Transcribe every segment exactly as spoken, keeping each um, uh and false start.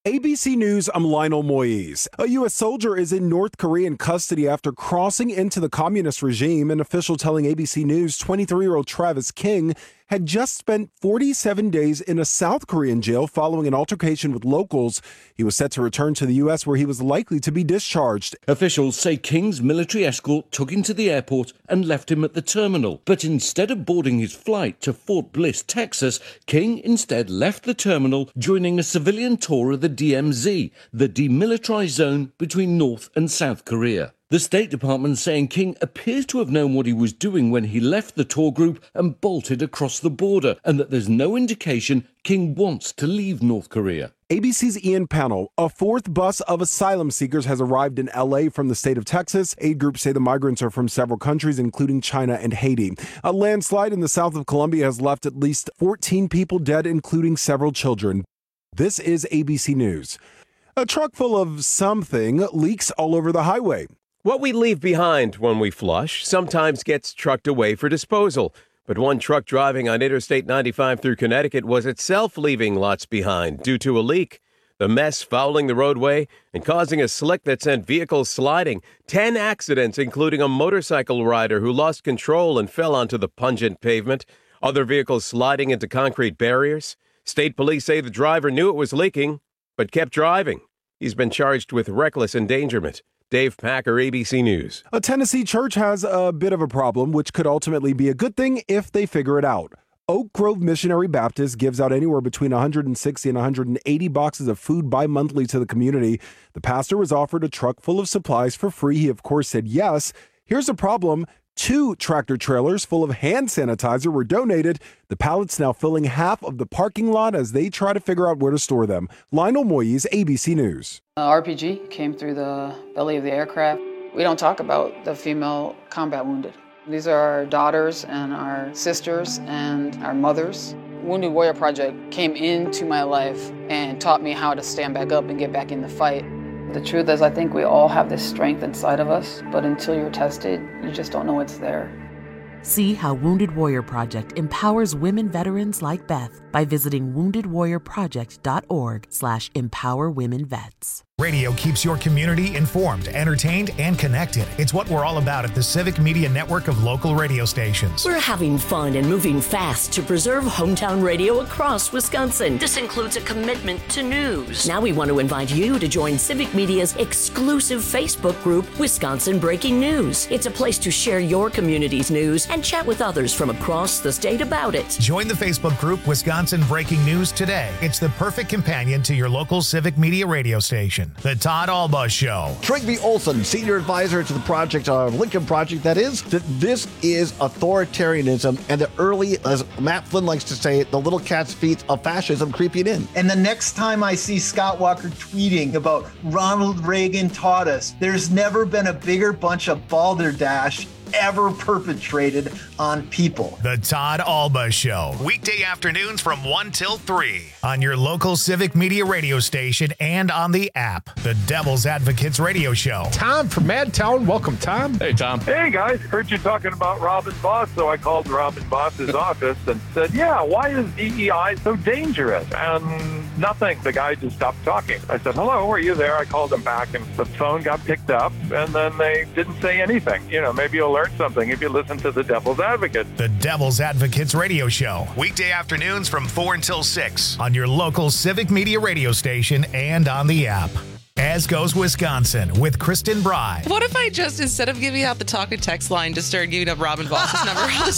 A B C News, I'm Lionel Moyes. A U S soldier is in North Korean custody after crossing into the communist regime. An official telling A B C News twenty-three-year-old Travis King had just spent forty-seven days in a South Korean jail following an altercation with locals. He was set to return to the U S where he was likely to be discharged. Officials say King's military escort took him to the airport and left him at the terminal. But instead of boarding his flight to Fort Bliss, Texas, King instead left the terminal, joining a civilian tour of the D M Z, the demilitarized zone between North and South Korea. The State Department saying King appears to have known what he was doing when he left the tour group and bolted across the border, and that there's no indication King wants to leave North Korea. A B C's Ian Pannell. A fourth bus of asylum seekers has arrived in L A from the state of Texas. Aid groups say the migrants are from several countries, including China and Haiti. A landslide in the south of Colombia has left at least fourteen people dead, including several children. This is A B C News. A truck full of something leaks all over the highway. What we leave behind when we flush sometimes gets trucked away for disposal. But one truck driving on Interstate ninety-five through Connecticut was itself leaving lots behind due to a leak. The mess fouling the roadway and causing a slick that sent vehicles sliding. Ten accidents, including a motorcycle rider who lost control and fell onto the pungent pavement. Other vehicles sliding into concrete barriers. State police say the driver knew it was leaking, but kept driving. He's been charged with reckless endangerment. Dave Packer, A B C News. A Tennessee church has a bit of a problem, which could ultimately be a good thing if they figure it out. Oak Grove Missionary Baptist gives out anywhere between one hundred sixty and one hundred eighty boxes of food bi-monthly to the community. The pastor was offered a truck full of supplies for free. He, of course, said yes. Here's the problem. Two tractor trailers full of hand sanitizer were donated. The pallets now filling half of the parking lot as they try to figure out where to store them. Lionel Moyes, A B C News. Uh, R P G came through the belly of the aircraft. We don't talk about the female combat wounded. These are our daughters and our sisters and our mothers. Wounded Warrior Project came into my life and taught me how to stand back up and get back in the fight. The truth is, I think we all have this strength inside of us, but until you're tested, you just don't know it's there. See how Wounded Warrior Project empowers women veterans like Beth by visiting wounded warrior project dot org slash empower women vets. Radio keeps your community informed, entertained, and connected. It's what we're all about at the Civic Media Network of local radio stations. We're having fun and moving fast to preserve hometown radio across Wisconsin. This includes a commitment to news. Now we want to invite you to join Civic Media's exclusive Facebook group, Wisconsin Breaking News. It's a place to share your community's news and chat with others from across the state about it. Join the Facebook group, Wisconsin Breaking News, today. It's the perfect companion to your local Civic Media radio station. The Todd Alba Show. Trygve Olsen, senior advisor to the project, uh, Lincoln Project, that is, that this is authoritarianism and the early, as Matt Flynn likes to say, the little cat's feet of fascism creeping in. And the next time I see Scott Walker tweeting about Ronald Reagan taught us, there's never been a bigger bunch of balderdash ever perpetrated on people. The Todd Alba Show. Weekday afternoons from one till three on your local Civic Media radio station and on the app. The Devil's Advocates Radio Show. Tom from Madtown. Welcome, Tom. Hey, Tom. Hey, guys. Heard you talking about Robin Boss, so I called Robin Boss's office and said, yeah, why is D E I so dangerous? And nothing. The guy just stopped talking. I said, hello, are you there? I called him back, and the phone got picked up, and then they didn't say anything. You know, maybe you'll learn something if you listen to the Devil's Advocate. The Devil's Advocates Radio Show. Weekday afternoons from four until six on your local Civic Media radio station and on the app. As Goes Wisconsin with Kristen Bry. What if I just, instead of giving out the talk and text line, just started giving up Robin Boss's number all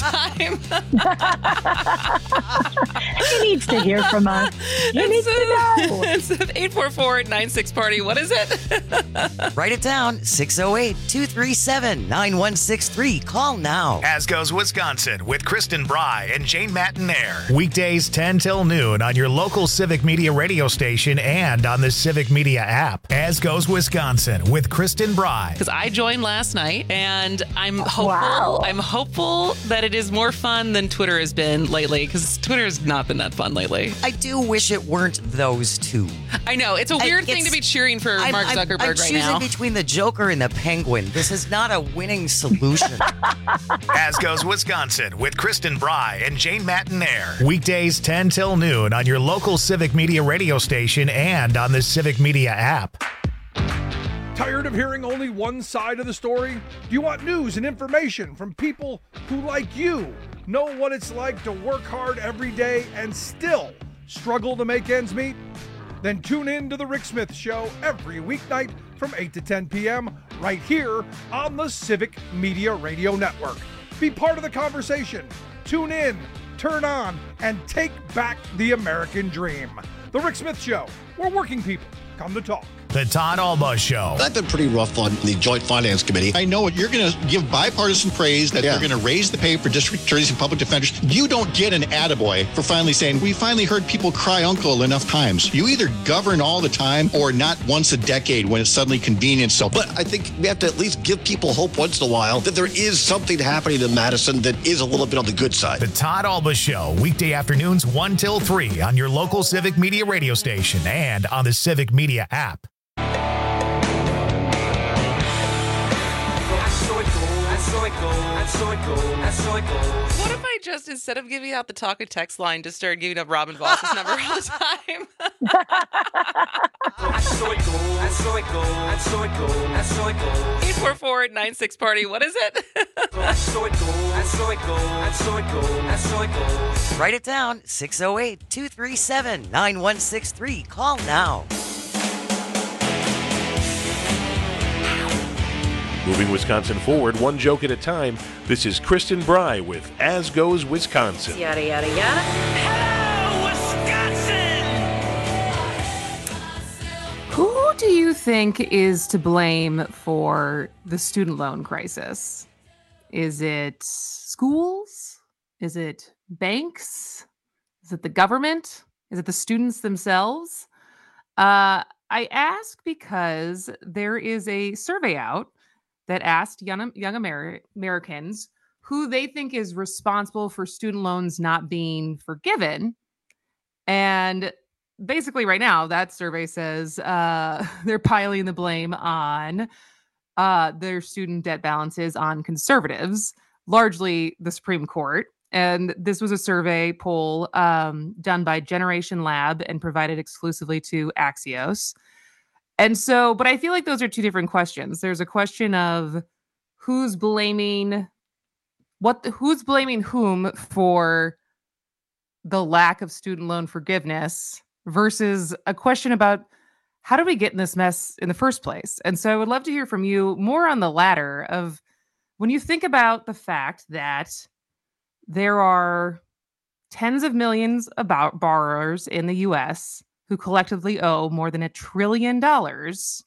the time? He needs to hear from us. He it's needs a, to know. It's eight four four, nine six party. What is it? Write it down. six oh eight, two three seven, nine one six three. Call now. As Goes Wisconsin with Kristen Bry and Jane Mattinaire. Weekdays ten till noon on your local Civic Media radio station and on the Civic Media app. As Goes Wisconsin with Kristen Bry. Because I joined last night, and I'm hopeful. Wow. I'm hopeful that it is more fun than Twitter has been lately. Because Twitter has not been that fun lately. I do wish it weren't those two. I know it's a weird I, thing to be cheering for I'm, Mark I'm, Zuckerberg I'm right choosing now. between the Joker and the Penguin. This is not a winning solution. As Goes Wisconsin with Kristen Bry and Jane Matinaire. Weekdays ten till noon on your local Civic Media radio station and on the Civic Media app. Tired of hearing only one side of the story? Do you want news and information from people who, like you, know what it's like to work hard every day and still struggle to make ends meet? Then tune in to The Rick Smith Show every weeknight from eight to ten p.m. right here on the Civic Media Radio Network. Be part of the conversation. Tune in, turn on, and take back the American dream. The Rick Smith Show, where working people come to talk. The Todd Alba Show. I've been pretty rough on the Joint Finance Committee. I know you're going to give bipartisan praise that yeah. you're going to raise the pay for district attorneys and public defenders. You don't get an attaboy for finally saying, we finally heard people cry uncle enough times. You either govern all the time or not once a decade when it's suddenly convenient. So, but I think we have to at least give people hope once in a while that there is something happening in Madison that is a little bit on the good side. The Todd Alba Show, weekday afternoons one till three on your local Civic Media radio station and on the Civic Media app. What if I just, instead of giving out the talk and text line, just started giving up Robin Voss's number all the time? eight four four nine six party. What is it? Write it down. six oh eight, two three seven, nine one six three. Call now. Moving Wisconsin forward, one joke at a time. This is Kristen Bry with As Goes Wisconsin. Yada, yada, yada. Hello, Wisconsin! Who do you think is to blame for the student loan crisis? Is it schools? Is it banks? Is it the government? Is it the students themselves? Uh, I ask because there is a survey out that asked young, young Amer- Americans who they think is responsible for student loans not being forgiven. And basically right now, that survey says uh, they're piling the blame on uh, their student debt balances on conservatives, largely the Supreme Court. And this was a survey poll um, done by Generation Lab and provided exclusively to Axios. And so, but I feel like those are two different questions. There's a question of who's blaming what, who's blaming whom for the lack of student loan forgiveness versus a question about how do we get in this mess in the first place? And so I would love to hear from you more on the latter of when you think about the fact that there are tens of millions of borrowers in the U S who collectively owe more than a trillion dollars.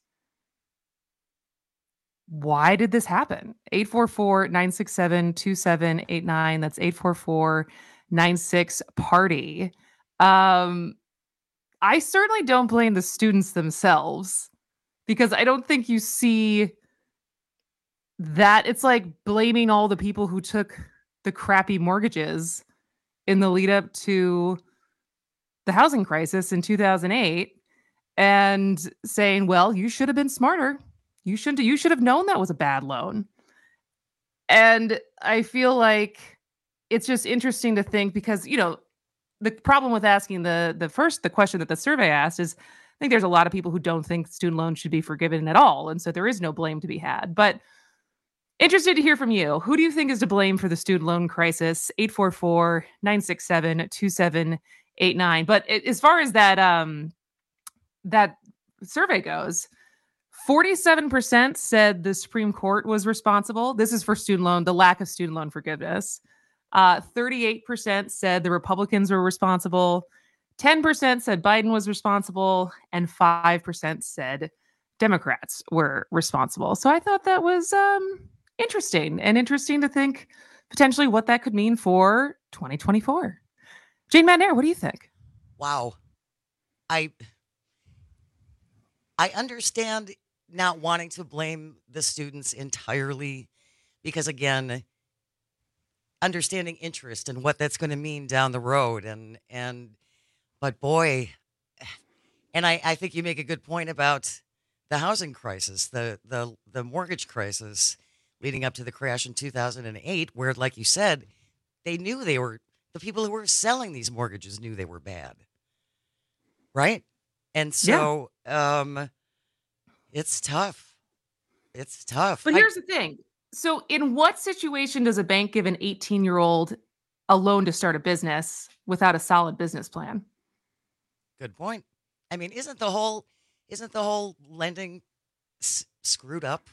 Why did this happen? eight four four, nine six seven, two seven eight nine. That's eight four four, nine six party. Um, I certainly don't blame the students themselves because I don't think you see that. It's like blaming all the people who took the crappy mortgages in the lead up to the housing crisis in two thousand eight and saying, well, you should have been smarter. You shouldn't, you should have known that was a bad loan. And I feel like it's just interesting to think because, you know, the problem with asking the, the first, the question that the survey asked is, I think there's a lot of people who don't think student loans should be forgiven at all. And so there is no blame to be had, but interested to hear from you. Who do you think is to blame for the student loan crisis? eight four four, nine six seven, two seven eight nine. But it, as far as that um, that survey goes, forty-seven percent said the Supreme Court was responsible. This is for student loan, the lack of student loan forgiveness. Uh, thirty-eight percent said the Republicans were responsible. ten percent said Biden was responsible. And five percent said Democrats were responsible. So I thought that was um, interesting and interesting to think potentially what that could mean for twenty twenty-four. Jane Matinaire, what do you think? Wow. I I understand not wanting to blame the students entirely because, again, understanding interest and what that's going to mean down the road. And, and but boy, and I, I think you make a good point about the housing crisis, the, the, the mortgage crisis leading up to the crash in two thousand eight, where, like you said, they knew they were, the people who were selling these mortgages knew they were bad. Right? And so yeah. um, it's tough. It's tough. But here's I, the thing. So in what situation does a bank give an eighteen-year-old a loan to start a business without a solid business plan? Good point. I mean, isn't the whole isn't the whole lending s- screwed up?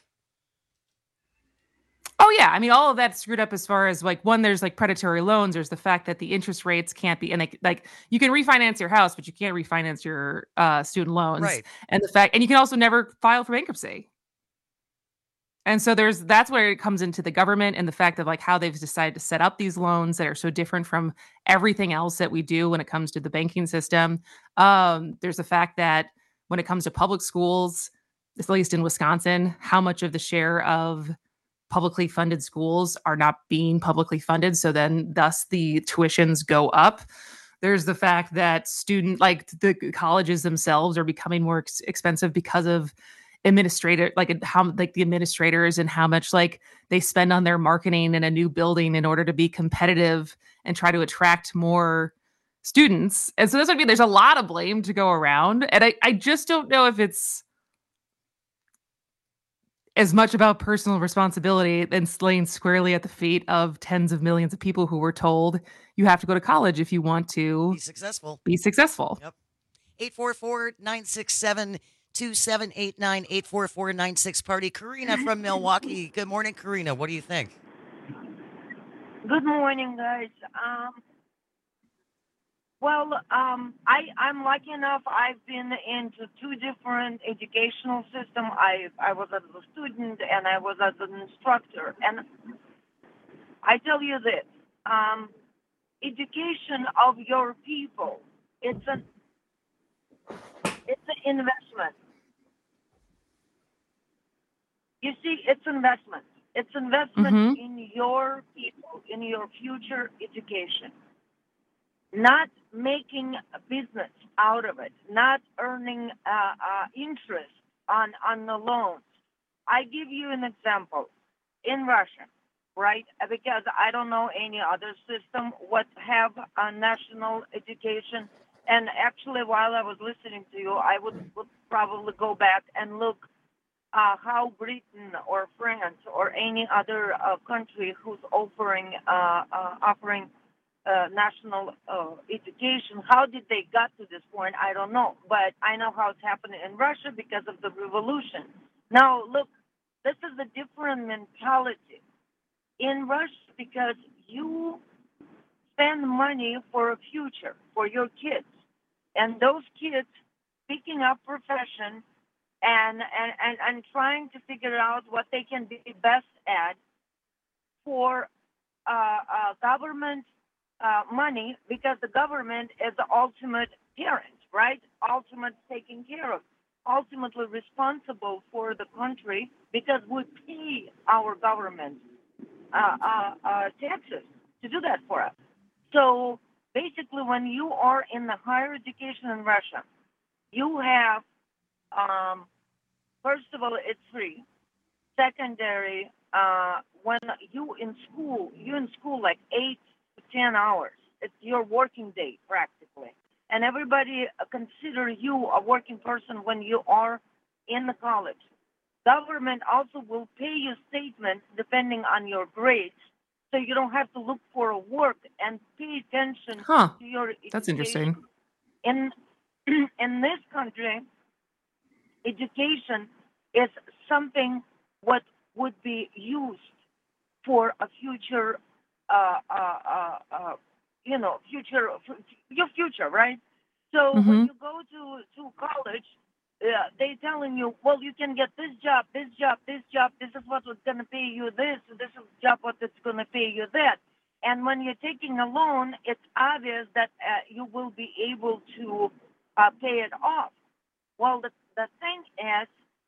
Oh yeah, I mean, all of that's screwed up as far as like one, there's like predatory loans. There's the fact that the interest rates can't be, and like, like you can refinance your house, but you can't refinance your uh, student loans. Right. And the fact, and you can also never file for bankruptcy. And so there's that's where it comes into the government and the fact of like how they've decided to set up these loans that are so different from everything else that we do when it comes to the banking system. Um, there's the fact that when it comes to public schools, at least in Wisconsin, how much of the share of publicly funded schools are not being publicly funded. So then thus the tuitions go up. There's the fact that student, like the colleges themselves are becoming more ex- expensive because of administrator, like how like the administrators and how much like they spend on their marketing in a new building in order to be competitive and try to attract more students. And so this would be, there's a lot of blame to go around. And I, I just don't know if it's as much about personal responsibility than laying squarely at the feet of tens of millions of people who were told you have to go to college if you want to be successful. Be successful. Yep. eight four four, nine six seven, two seven eight nine, eight four four nine six party. Karina from Milwaukee. Good morning, Karina. What do you think? Good morning, guys. Um, Well, um, I, I'm lucky enough. I've been into two different educational systems. I I was as a student and I was as an instructor. And I tell you this: um, education of your people, it's an it's an investment. You see, it's investment. It's investment Mhm. in your people, in your future education. Not making a business out of it, not earning uh, uh, interest on, on the loans. I give you an example. In Russia, right, because I don't know any other system what have a national education. And actually, while I was listening to you, I would, would probably go back and look uh, how Britain or France or any other uh, country who's offering uh, uh, offering Uh, national uh, education. How did they got to this point? I don't know. But I know how it's happening in Russia because of the revolution. Now, look, this is a different mentality in Russia because you spend money for a future, for your kids. And those kids picking up profession and, and, and, and trying to figure out what they can be best at for uh, uh, government Uh, money, because the government is the ultimate parent, right? Ultimate taking care of, ultimately responsible for the country because we pay our government uh, uh, uh, taxes to do that for us. So basically, when you are in the higher education in Russia, you have, um, first of all, it's free. Secondary, uh, when you in school, you in school like eight ten hours. It's your working day, practically. And everybody consider you a working person when you are in the college. Government also will pay you statements depending on your grades, so you don't have to look for a work and pay attention Huh. to your education. That's interesting. In, in this country, education is something what would be used for a future Uh, uh, uh, uh, you know, future, your future, right? So Mhm. when you go to, to college, uh, they telling you, well, you can get this job, this job, this job, this is what was going to pay you this, this is the job what it's going to pay you that. And when you're taking a loan, it's obvious that uh, you will be able to uh, pay it off. Well, the, the thing is,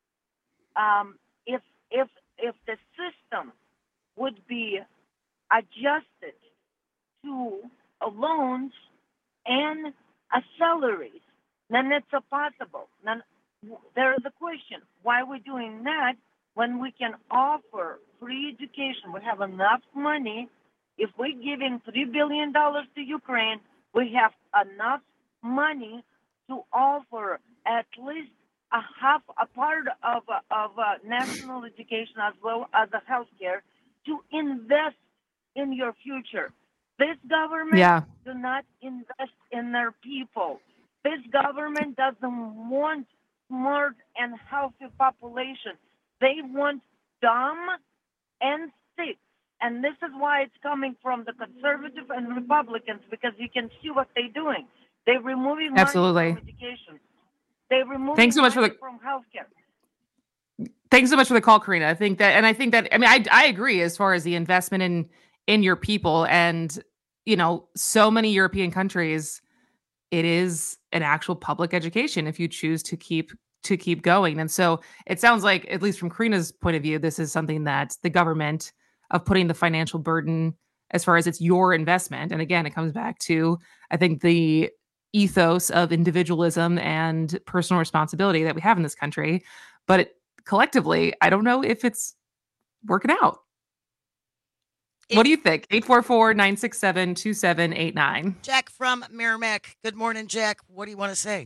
um, if if if the system would be adjusted to uh, loans and uh, salaries, then it's a possible. Then there's a question: why are we doing that when we can offer free education? We have enough money. If we're giving three billion dollars to Ukraine, we have enough money to offer at least a half a part of of uh, national education as well as the healthcare to invest in your future. This government Yeah. do not invest in their people. This government doesn't want smart and healthy population. They want dumb and sick. And this is why it's coming from the conservative and Republicans, because you can see what they're doing. They're removing money Absolutely. from education. They're removing Thanks so much for money the- from healthcare. Thanks so much for the call, Karina. I think that, and I think that, I mean, I, I agree as far as the investment in, in your people. And, you know, so many European countries, it is an actual public education if you choose to keep, to keep going. And so it sounds like, at least from Karina's point of view, this is something that the government of putting the financial burden as far as it's your investment. And again, it comes back to, I think, the ethos of individualism and personal responsibility that we have in this country. But it, collectively, I don't know if it's working out. What do you think? eight four four, nine six seven, two seven eight nine. Jack from Merrimack. Good morning, Jack. What do you want to say?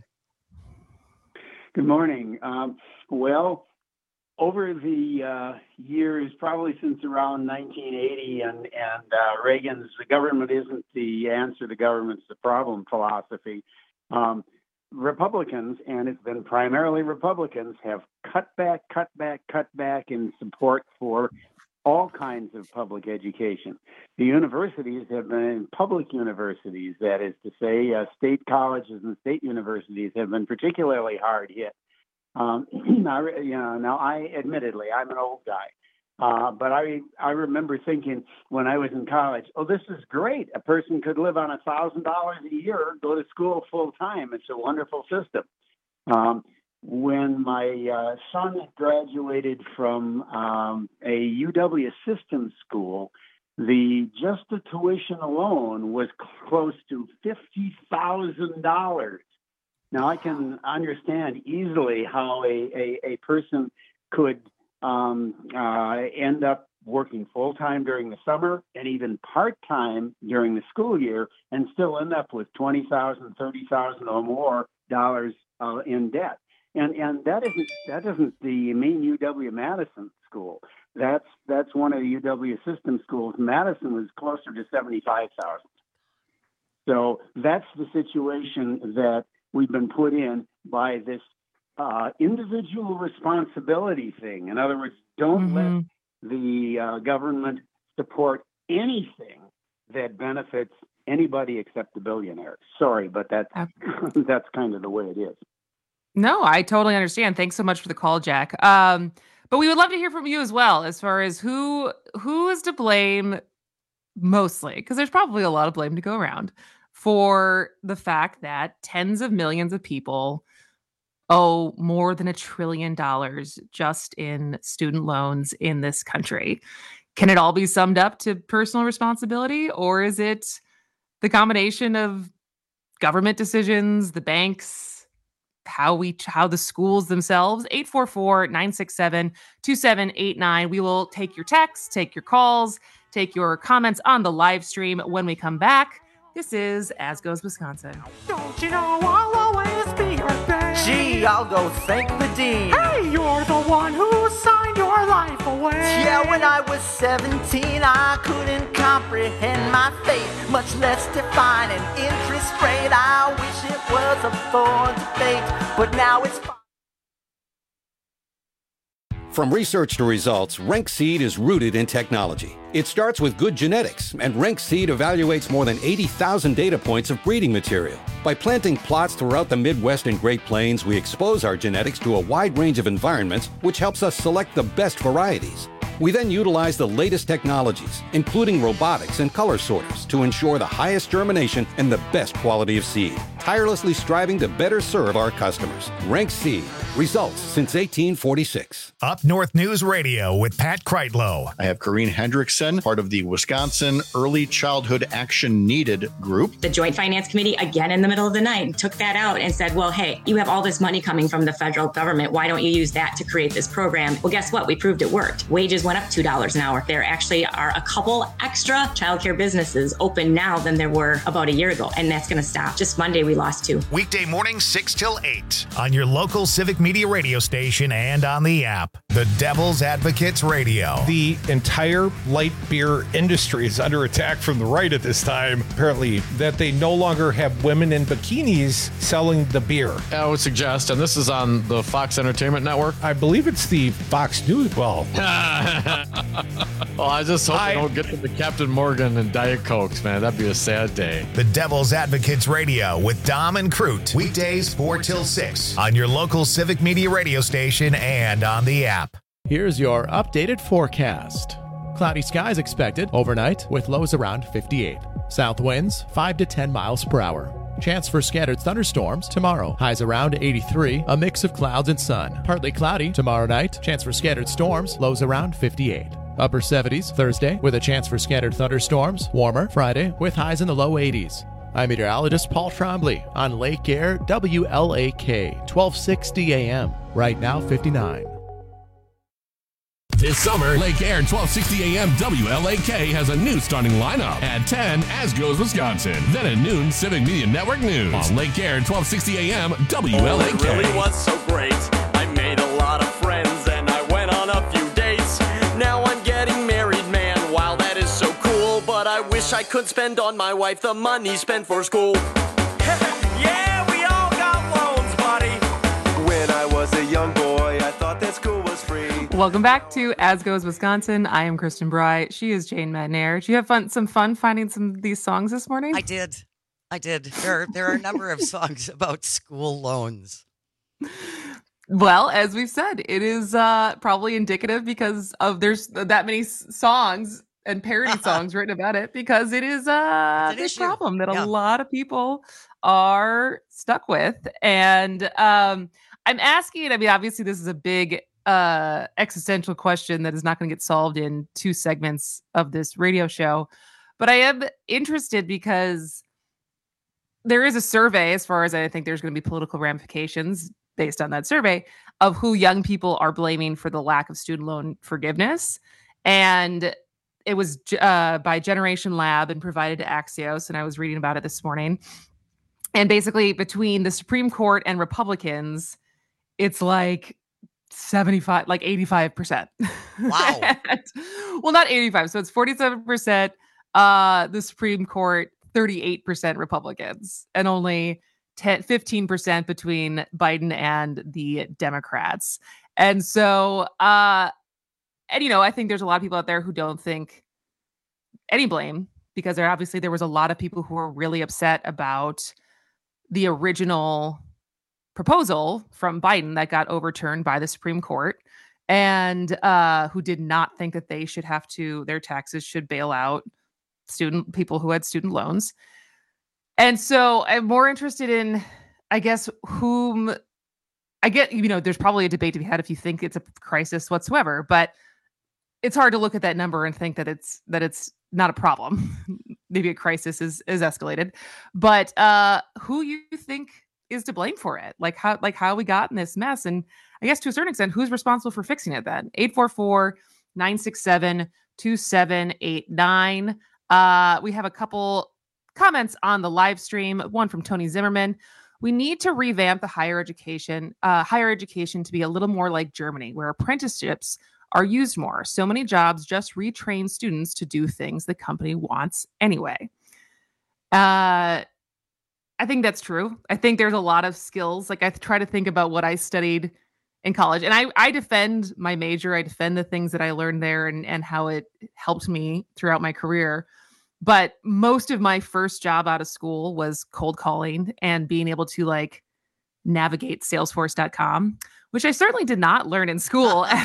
Good morning. Um, well, over the uh, years, probably since around nineteen eighty and, and uh, Reagan's "the government isn't the answer, the government's the problem" philosophy, um, Republicans, and it's been primarily Republicans, have cut back, cut back, cut back in support for all kinds of public education. The universities have been, public universities, that is to say, uh, state colleges and state universities have been particularly hard hit. Um, now, you know, now I, admittedly, I'm an old guy, uh, but I, I remember thinking when I was in college, oh, this is great. A person could live on a thousand dollars a year, go to school full time. It's a wonderful system. Um, when my uh, son graduated from um, a U W systems school, the just the tuition alone was close to fifty thousand dollars. Now, I can understand easily how a, a, a person could um, uh, end up working full-time during the summer and even part-time during the school year and still end up with twenty thousand dollars, thirty thousand dollars or more dollars uh, in debt. And and that isn't that isn't the main U W-Madison school. That's that's one of the U W system schools. Madison was closer to seventy-five thousand dollars. So that's the situation that we've been put in by this uh, individual responsibility thing. In other words, don't Mm-hmm. let the uh, government support anything that benefits anybody except the billionaires. Sorry, but that's, that's kind of the way it is. No, I totally understand. Thanks so much for the call, Jack. Um, but we would love to hear from you as well, as far as who who is to blame mostly, because there's probably a lot of blame to go around for the fact that tens of millions of people owe more than a trillion dollars just in student loans in this country. Can it all be summed up to personal responsibility, or is it the combination of government decisions, the banks, how we how the schools themselves? Eight four four, nine six seven, two seven eight nine. We will take your texts, take your calls, take your comments on the live stream when we come back. This is As Goes Wisconsin. Don't you know I'll always be your babe? Gee, I'll go thank the dean. Hey, you're the one who signed your life away. Yeah, when I was seventeen, I couldn't comprehend my fate, much less define an interest rate. I wish it was a thorn to fate, but now it's fine. From research to results, Renk Seed is rooted in technology. It starts with good genetics, and Renk Seed evaluates more than eighty thousand data points of breeding material. By planting plots throughout the Midwest and Great Plains, we expose our genetics to a wide range of environments, which helps us select the best varieties. We then utilize the latest technologies, including robotics and color sorters, to ensure the highest germination and the best quality of seed. tirelessly striving to better serve our customers. Rank Seed. Results since eighteen forty-six. Up North News Radio with Pat Kreitlow. I have Corrine Hendrickson, part of the Wisconsin Early Childhood Action Needed group. The Joint Finance Committee, again in the middle of the night, took that out and said, well, hey, you have all this money coming from the federal government. Why don't you use that to create this program? Well, guess what? We proved it worked. Wages went up two dollars an hour. There actually are a couple extra childcare businesses open now than there were about a year ago, and that's going to stop. Just Monday, we lost two. Weekday morning, six till eight on your local Civic Media radio station and on the app. The Devil's Advocates Radio. The entire light beer industry is under attack from the right at this time, apparently, that they no longer have women in bikinis selling the beer. I would suggest, and this is on the Fox Entertainment Network. I believe it's the Fox News. Well, well I just hope I, they don't get to the Captain Morgan and Diet Cokes, man. That'd be a sad day. The Devil's Advocates Radio with Dom and Crute. Weekdays four till six on your local Civic Media radio station and on the app. Here's your updated forecast. Cloudy skies expected overnight with lows around fifty-eight. South winds five to ten miles per hour. Chance for scattered thunderstorms tomorrow. Highs around eighty-three. A mix of clouds and sun. Partly cloudy tomorrow night. Chance for scattered storms. Lows around fifty-eight. Upper seventies Thursday with a chance for scattered thunderstorms. Warmer Friday with highs in the low eighties. I'm meteorologist Paul Trombley on Lake Air W L A K twelve sixty A M. Right now fifty-nine. This summer, Lake Air twelve sixty A M W L A K has a new starting lineup. At ten, As Goes Wisconsin. Then at noon, Civic Media Network News. On Lake Air twelve sixty A M W L A K. Oh, it really was so great. I made a lot of friends and I went on a few dates. Now I'm getting married, man. Wow, that is so cool. But I wish I could spend on my wife the money spent for school. Yeah, we all got loans, buddy. When I was a young boy, I thought that school was free. Welcome back to As Goes Wisconsin. I am Kristen Bry. She is Jane Madnair. Did you have fun, some fun finding some of these songs this morning? I did. I did. There, there are a number of songs about school loans. Well, as we've said, it is uh, probably indicative because of there's that many s- songs and parody songs written about it because it is uh, a big problem that yeah. a lot of people are stuck with. And um, I'm asking, I mean, obviously this is a big uh, existential question that is not going to get solved in two segments of this radio show. But I am interested because there is a survey, as far as I think there's going to be political ramifications based on that survey, of who young people are blaming for the lack of student loan forgiveness. And it was uh, by Generation Lab and provided to Axios, and I was reading about it this morning. And basically, between the Supreme Court and Republicans, it's like seventy-five, like eighty-five percent. Wow. Well, not eighty-five. So it's forty-seven percent uh, the Supreme Court, thirty-eight percent Republicans, and only ten, fifteen percent between Biden and the Democrats. And so, uh, and, you know, I think there's a lot of people out there who don't think any blame because there obviously there was a lot of people who were really upset about the original proposal from Biden that got overturned by the Supreme Court and uh, who did not think that they should have to, their taxes should bail out student people who had student loans. And so I'm more interested in, I guess, whom I get, you know, there's probably a debate to be had if you think it's a crisis whatsoever, but it's hard to look at that number and think that it's, that it's not a problem. Maybe a crisis is, is escalated, but uh, who you think is to blame for it? Like how, like how we got in this mess. And I guess to a certain extent, who's responsible for fixing it then? eight four four, nine six seven, two seven eight nine. Uh, we have a couple comments on the live stream. One from Tony Zimmerman. We need to revamp the higher education, uh, higher education to be a little more like Germany, where apprenticeships are used more. So many jobs just retrain students to do things the company wants anyway. Uh, I think that's true. I think there's a lot of skills. Like I try to think about what I studied in college, and I, I defend my major. I defend the things that I learned there and, and how it helped me throughout my career. But most of my first job out of school was cold calling and being able to like navigate salesforce dot com, which I certainly did not learn in school. uh,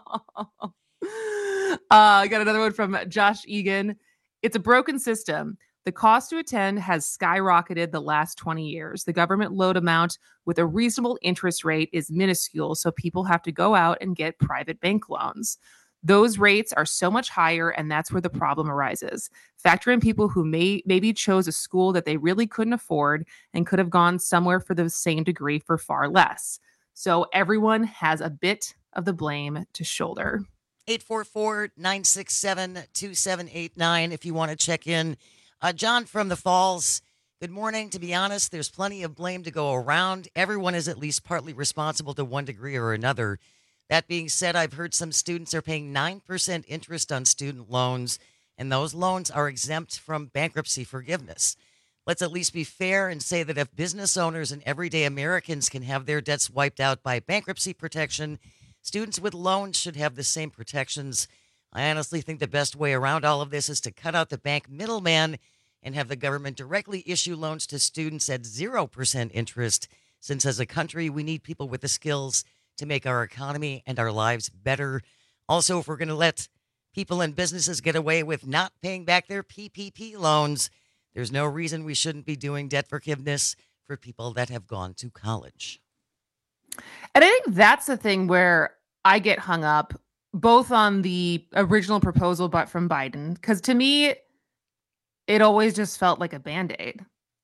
I got another one from Josh Egan. It's a broken system. The cost to attend has skyrocketed the last twenty years. The government loan amount with a reasonable interest rate is minuscule, so people have to go out and get private bank loans. Those rates are so much higher, and that's where the problem arises. Factor in people who may maybe chose a school that they really couldn't afford and could have gone somewhere for the same degree for far less. So everyone has a bit of the blame to shoulder. eight four four, nine six seven, two seven eight nine if you want to check in. Uh, John from the Falls, good morning. To be honest, there's plenty of blame to go around. Everyone is at least partly responsible to one degree or another. That being said, I've heard some students are paying nine percent interest on student loans, and those loans are exempt from bankruptcy forgiveness. Let's at least be fair and say that if business owners and everyday Americans can have their debts wiped out by bankruptcy protection, students with loans should have the same protections. I honestly think the best way around all of this is to cut out the bank middleman and have the government directly issue loans to students at zero percent interest, since as a country, we need people with the skills to make our economy and our lives better. Also, if we're going to let people and businesses get away with not paying back their P P P loans, there's no reason we shouldn't be doing debt forgiveness for people that have gone to college. And I think that's the thing where I get hung up, both on the original proposal, but from Biden, because to me, it always just felt like a Band-Aid.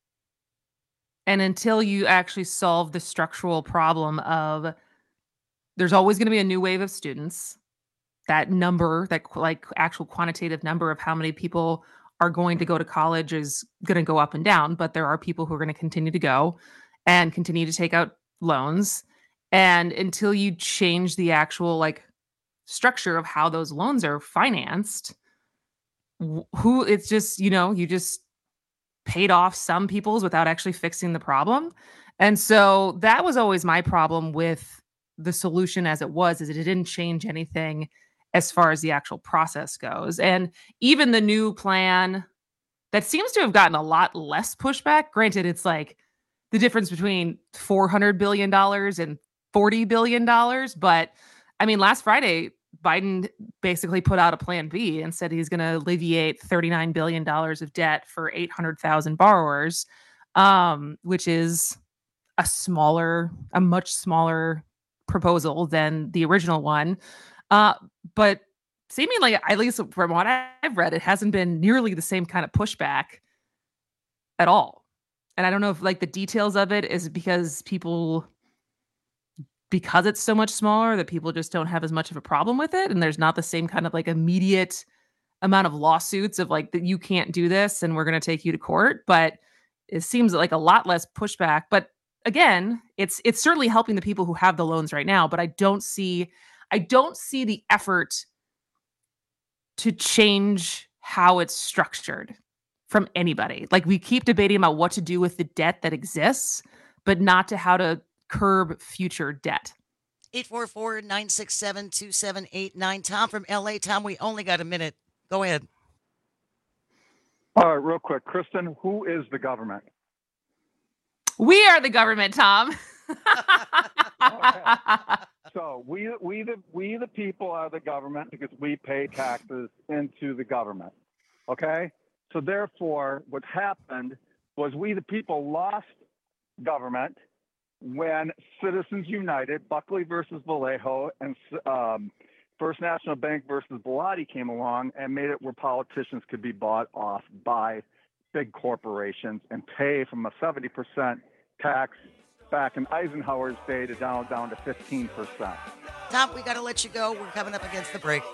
And until you actually solve the structural problem of there's always going to be a new wave of students, that number, that like actual quantitative number of how many people are going to go to college is going to go up and down, but there are people who are going to continue to go and continue to take out loans. And until you change the actual like structure of how those loans are financed, who it's just, you know, you just paid off some people's without actually fixing the problem. And so that was always my problem with the solution as it was, is it didn't change anything as far as the actual process goes. And even the new plan that seems to have gotten a lot less pushback. Granted, it's like the difference between four hundred billion dollars and forty billion dollars. But I mean, last Friday, Biden basically put out a plan B and said he's going to alleviate thirty-nine billion dollars of debt for eight hundred thousand borrowers, um, which is a smaller, a much smaller proposal than the original one. Uh, but seemingly, at least from what I've read, it hasn't been nearly the same kind of pushback at all. And I don't know if like the details of it is because people, because it's so much smaller, that people just don't have as much of a problem with it. And there's not the same kind of like immediate amount of lawsuits of like that you can't do this and we're going to take you to court. But it seems like a lot less pushback. But again, it's it's certainly helping the people who have the loans right now. But I don't see I don't see the effort to change how it's structured from anybody. Like we keep debating about what to do with the debt that exists, but not to how to curb future debt. eight four four, nine six seven, two seven eight nine. Tom from L A. Tom, we only got a minute. Go ahead. All right, real quick. Kristen, who is the government? We are the government, Tom. Okay. So we we the we the people are the government because we pay taxes into the government. Okay? So therefore, what happened was we the people lost government when Citizens United, Buckley versus Vallejo, and um, First National Bank versus Bellotti came along and made it where politicians could be bought off by big corporations and pay from a seventy percent tax back in Eisenhower's day to down down to fifteen percent. Tom, we got to let you go. We're coming up against the break.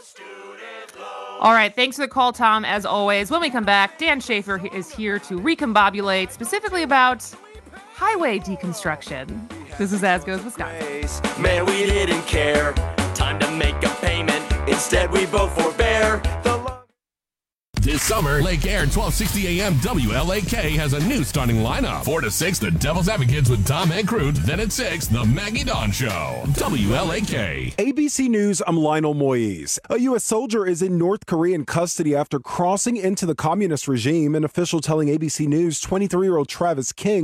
All right. Thanks for the call, Tom. As always, when we come back, Dan Schaefer is here to recombobulate specifically about highway deconstruction. This is As Goes Wisconsin. Man, we didn't care. Time to make a payment. Instead, we both forbear. The This summer, Lake Air twelve sixty A M W L A K has a new starting lineup. four to six, the Devil's Advocates with Tom and Crute. Then at six, the Maggie Dawn Show. W L A K. A B C News, I'm Lionel Moise. A U S soldier is in North Korean custody after crossing into the communist regime. An official telling A B C News twenty-three-year-old Travis King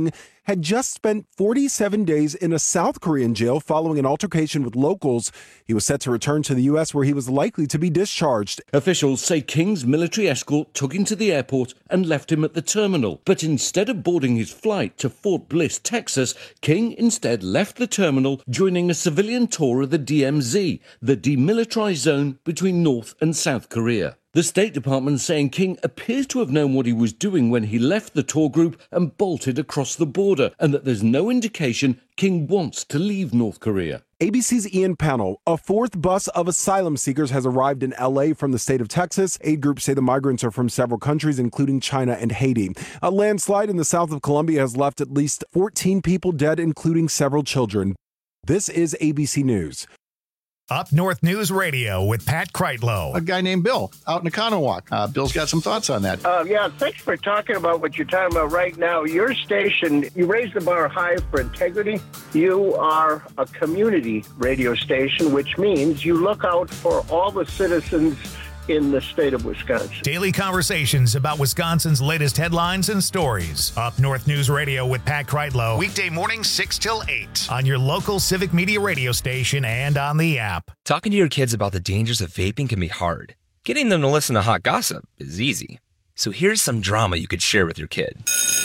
had just spent forty-seven days in a South Korean jail following an altercation with locals. He was set to return to the U S where he was likely to be discharged. Officials say King's military escort took him to the airport and left him at the terminal. But instead of boarding his flight to Fort Bliss, Texas, King instead left the terminal, joining a civilian tour of the D M Z, the demilitarized zone between North and South Korea. The State Department saying King appears to have known what he was doing when he left the tour group and bolted across the border, and that there's no indication King wants to leave North Korea. A B C's Ian Pannell, a fourth bus of asylum seekers has arrived in L A from the state of Texas. Aid groups say the migrants are from several countries, including China and Haiti. A landslide in the south of Colombia has left at least fourteen people dead, including several children. This is A B C News. Up North News Radio with Pat Kreitlow. A guy named Bill out in Economowoc. Uh, Bill's got some thoughts on that. Uh, yeah, thanks for talking about what you're talking about right now. Your station, you raise the bar high for integrity. You are a community radio station, which means you look out for all the citizens in the state of Wisconsin. Daily conversations about Wisconsin's latest headlines and stories. Up North News Radio with Pat Kreitlow. Weekday mornings six till eight on your local Civic Media radio station and on the app. Talking to your kids about the dangers of vaping can be hard. Getting them to listen to hot gossip is easy. So here's some drama you could share with your kid.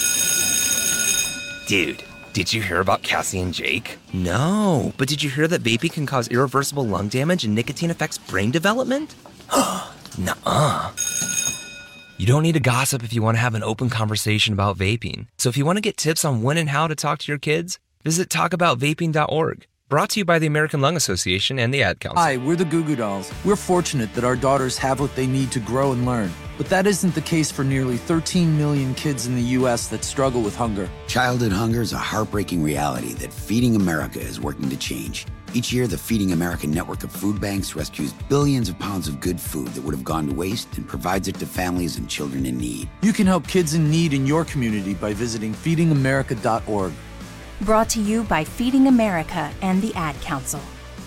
Dude, did you hear about Cassie and Jake? No, but did you hear that vaping can cause irreversible lung damage and nicotine affects brain development? Nuh-uh. You don't need to gossip if you want to have an open conversation about vaping. So if you want to get tips on when and how to talk to your kids, visit talk about vaping dot org. Brought to you by the American Lung Association and the Ad Council. Hi, we're the Goo Goo Dolls. We're fortunate that our daughters have what they need to grow and learn. But that isn't the case for nearly thirteen million kids in the U S that struggle with hunger. Childhood hunger is a heartbreaking reality that Feeding America is working to change. Each year, the Feeding America network of food banks rescues billions of pounds of good food that would have gone to waste and provides it to families and children in need. You can help kids in need in your community by visiting feeding america dot org. Brought to you by Feeding America and the Ad Council.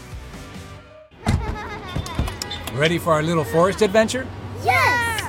Ready for our little forest adventure? Yes!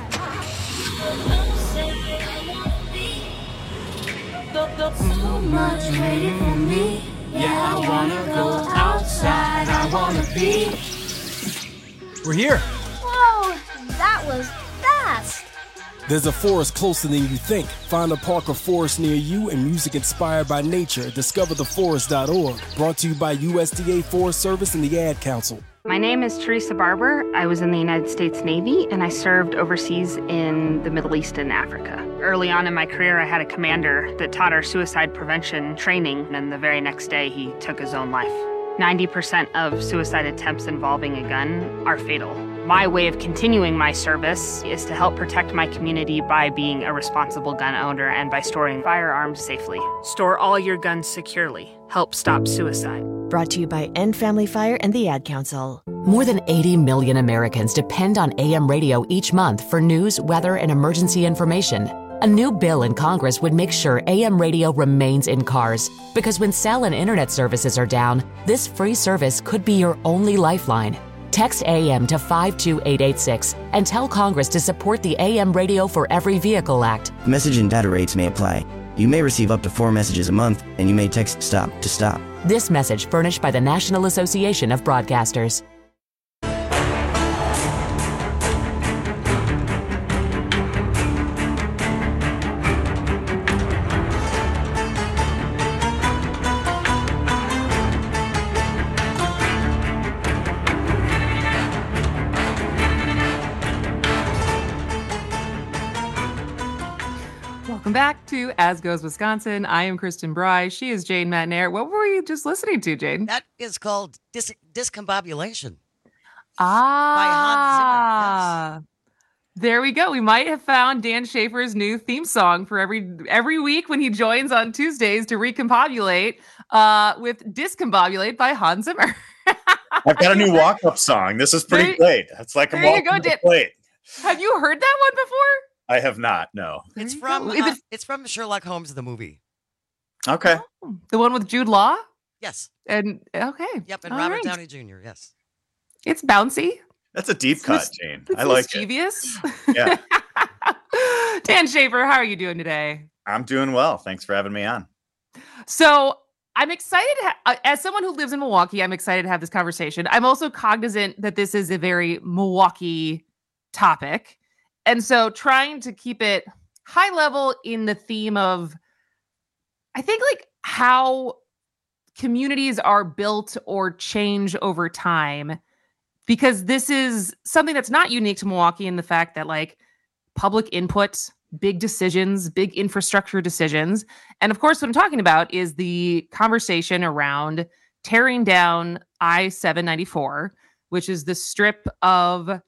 So much waiting for me. Yeah, I wanna go outside. I wanna be. We're here. Whoa, that was fast. There's a forest closer than you think. Find a park or forest near you and music inspired by nature at discover the forest dot org. Brought to you by U S D A Forest Service and the Ad Council. My name is Teresa Barber. I was in the United States Navy and I served overseas in the Middle East and Africa. Early on in my career, I had a commander that taught our suicide prevention training, and the very next day he took his own life. ninety percent of suicide attempts involving a gun are fatal. My way of continuing my service is to help protect my community by being a responsible gun owner and by storing firearms safely. Store all your guns securely. Help stop suicide. Brought to you by End Family Fire and the Ad Council. More than eighty million Americans depend on A M radio each month for news, weather, and emergency information. A new bill in Congress would make sure A M radio remains in cars, because when cell and internet services are down, this free service could be your only lifeline. Text A M to five two eight eight six and tell Congress to support the A M Radio for Every Vehicle Act. Message and data rates may apply. You may receive up to four messages a month, and you may text STOP to STOP. This message furnished by the National Association of Broadcasters. Welcome back to As Goes Wisconsin. I am Kristen Bry. She is Jane Matnair. What were you just listening to, Jane? That is called dis- Discombobulation. Ah, there we go. We might have found Dan Schaefer's new theme song for every every week when he joins on Tuesdays to recombobulate uh, with Discombobulate by Hans Zimmer. I've got a new walk-up song. This is pretty There- great. It's like I'm there you walking go, to the Dan. plate. Have you heard that one before? I have not, no. It's from Is uh, it- it's from Sherlock Holmes the movie. Okay. The one with Jude Law? Yes. And okay. Yep, and All Robert right. Downey Junior Yes. It's bouncy. That's a deep cut, Jane. It's I like it. mischievous. Yeah, Dan Schaefer, how are you doing today? I'm doing well. Thanks for having me on. So I'm excited. To ha- as someone who lives in Milwaukee, I'm excited to have this conversation. I'm also cognizant that this is a very Milwaukee topic. And so trying to keep it high level in the theme of, I think, like how communities are built or change over time, because this is something that's not unique to Milwaukee in the fact that like public input, big decisions, big infrastructure decisions. And of course, what I'm talking about is the conversation around tearing down I seven ninety-four, which is the strip of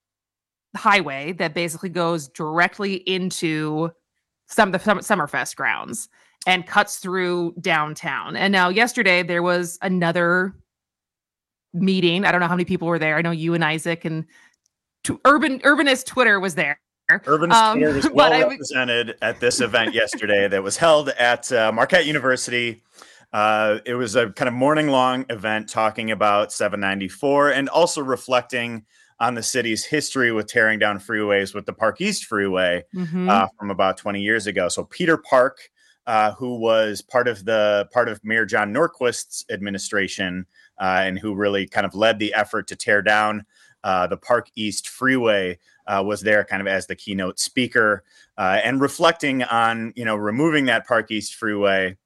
highway that basically goes directly into some of the Summerfest grounds and cuts through downtown. And now yesterday there was another meeting. I don't know how many people were there. I know you and Isaac and t- Urban Urbanist Twitter was there. Urban Um, Twitter was but well I- represented at this event yesterday that was held at uh, Marquette University. Uh, it was a kind of morning-long event talking about seven ninety-four and also reflecting on the city's history with tearing down freeways with the Park East Freeway Mhm. uh, from about twenty years ago. So Peter Park, uh, who was part of the part of Mayor John Norquist's administration uh, and who really kind of led the effort to tear down uh, the Park East Freeway, uh, was there kind of as the keynote speaker uh, and reflecting on, you know, removing that Park East Freeway,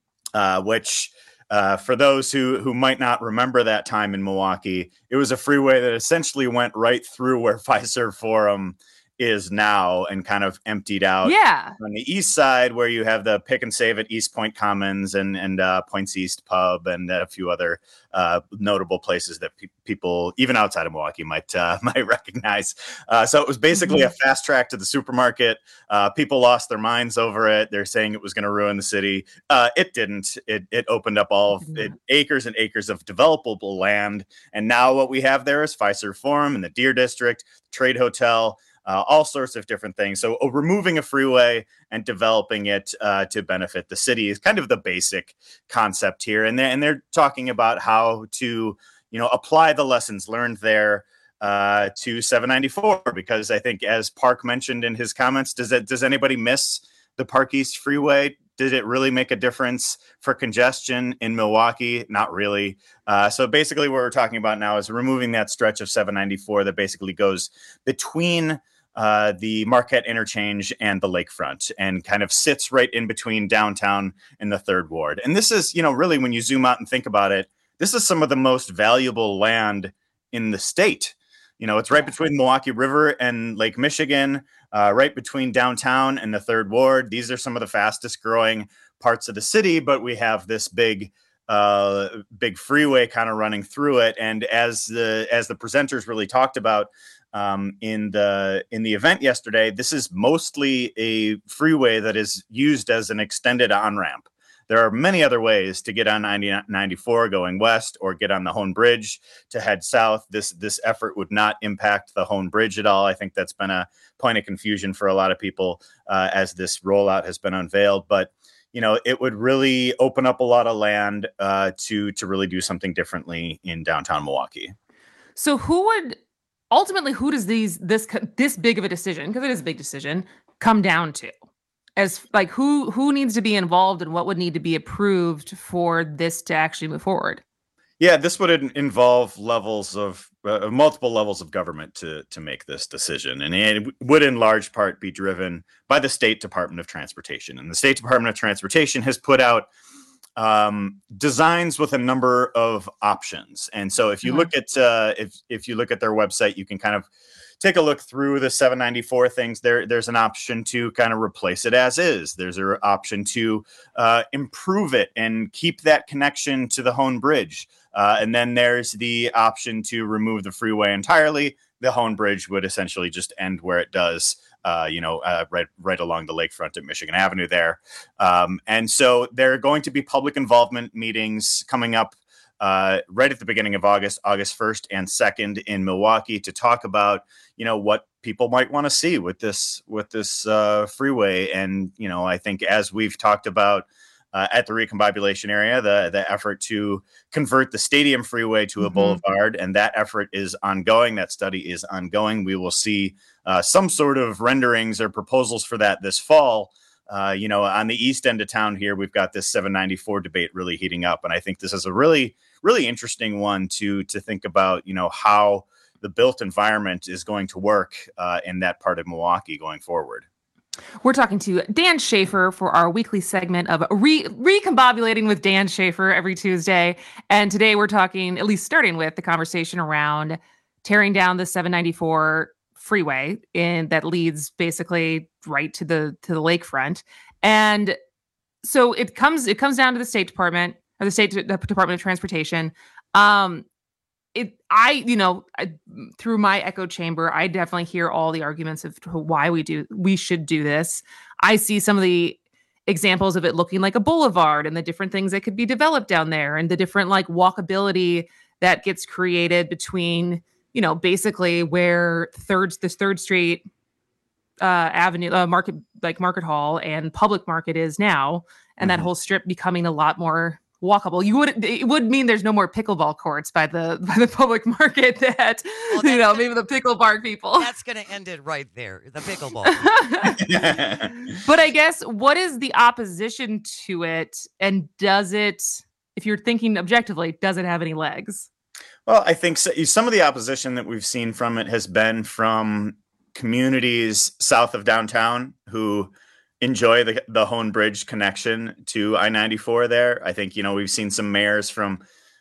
uh, which Uh, for those who who might not remember that time in Milwaukee, it was a freeway that essentially went right through where Fiserv Forum is now and kind of emptied out. Yeah. On the east side, where you have the Pick and Save at East Point Commons and and uh, Points East Pub and a few other uh, notable places that pe- people even outside of Milwaukee might uh, might recognize. Uh, so it was basically Mhm. a fast track to the supermarket. Uh, people lost their minds over it. They're saying it was going to ruin the city. Uh, it didn't. It it opened up all of it, acres and acres of developable land. And now what we have there is Fiserv Forum and the Deer District, Trade Hotel. Uh, all sorts of different things. So uh, removing a freeway and developing it uh, to benefit the city is kind of the basic concept here. And they're, and they're talking about how to, you know, apply the lessons learned there uh, to seven ninety-four. Because I think, as Park mentioned in his comments, does that does anybody miss the Park East Freeway? Did it really make a difference for congestion in Milwaukee? Not really. Uh, so basically what we're talking about now is removing that stretch of seven ninety-four that basically goes between Uh, the Marquette interchange and the lakefront and kind of sits right in between downtown and the third ward. And this is, you know, really when you zoom out and think about it, this is some of the most valuable land in the state. You know, it's right between the Milwaukee River and Lake Michigan, uh, right between downtown and the third ward. These are some of the fastest growing parts of the city, but we have this big uh, big freeway kind of running through it. And as the as the presenters really talked about, Um, in the in the event yesterday, this is mostly a freeway that is used as an extended on-ramp. There are many other ways to get on ninety-four going west or get on the Hone Bridge to head south. This this effort would not impact the Hone Bridge at all. I think that's been a point of confusion for a lot of people uh, as this rollout has been unveiled. But you know, it would really open up a lot of land uh, to to really do something differently in downtown Milwaukee. So who would ultimately, who does these this this big of a decision, because it is a big decision, come down to? As like who who needs to be involved and what would need to be approved for this to actually move forward? Yeah, this would in- involve levels of uh, multiple levels of government to to make this decision, and it would in large part be driven by the State Department of Transportation. And the State Department of Transportation has put out um, designs with a number of options. And so if you Mhm. look at uh, if if you look at their website, you can kind of take a look through the seven ninety-four things. There, there's an option to kind of replace it as is. There's an option to uh, improve it and keep that connection to the Hone Bridge. Uh, and then there's the option to remove the freeway entirely. The Hone Bridge would essentially just end where it does, uh, you know, uh, right right along the lakefront at Michigan Avenue there. Um, and so there are going to be public involvement meetings coming up uh, right at the beginning of August, August first and second in Milwaukee to talk about, you know, what people might want to see with this with this uh, freeway. And, you know, I think as we've talked about uh, at the Recombobulation area, the, the effort to convert the Stadium Freeway to a Mhm. boulevard, and that effort is ongoing. That study is ongoing. We will see uh, some sort of renderings or proposals for that this fall. Uh, you know, on the east end of town here, we've got this seven ninety-four debate really heating up. And I think this is a really, really interesting one to to think about, you know, how the built environment is going to work uh, in that part of Milwaukee going forward. We're talking to Dan Schaefer for our weekly segment of re- Recombobulating with Dan Schaefer every Tuesday. And today we're talking, at least starting with the conversation around tearing down the seven ninety-four freeway in that leads basically right to the to the lakefront. And so it comes it comes down to the State Department or the State the Department of Transportation. Um, it I you know I, through my echo chamber, I definitely hear all the arguments of why we do we should do this. I see some of the examples of it looking like a boulevard and the different things that could be developed down there and the different like walkability that gets created between, you know, basically where third this Third Street uh, Avenue, uh, Market, like Market Hall and Public Market is now, and mm-hmm. that whole strip becoming a lot more walkable. You would it would mean there's no more pickleball courts by the by the Public Market that well, you know maybe the pickle bar people. That's going to end it right there. The pickleball. But I guess what is the opposition to it, and does it, if you're thinking objectively, does it have any legs? Well, I think so, some of the opposition that we've seen from it has been from communities south of downtown who enjoy the, the Hone Bridge connection to I ninety-four there. I think, you know, we've seen some mayors from